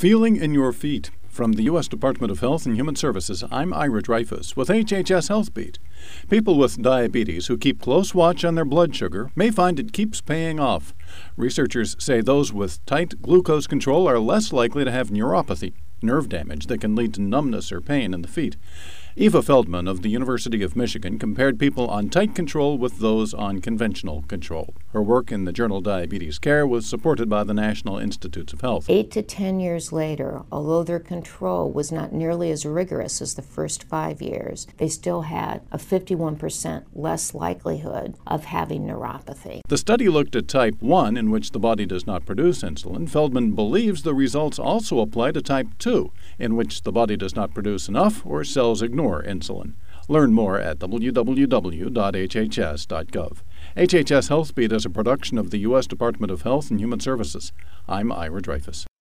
Feeling in your feet. From the U.S. Department of Health and Human Services, I'm Ira Dreyfus with HHS Health Beat. People with diabetes who keep close watch on their blood sugar may find it keeps paying off. Researchers say those with tight glucose control are less likely to have neuropathy, nerve damage that can lead to numbness or pain in the feet. Eva Feldman of the University of Michigan compared people on tight control with those on conventional control. Her work in the journal Diabetes Care was supported by the National Institutes of Health. 8 to 10 years later, although their control was not nearly as rigorous as the first 5 years, they still had a 51% less likelihood of having neuropathy. The study looked at type 1, in which the body does not produce insulin. Feldman believes the results also apply to type 2, in which the body does not produce enough or cells ignore insulin. Learn more at www.hhs.gov. HHS Health Beat is a production of the U.S. Department of Health and Human Services. I'm Ira Dreyfus.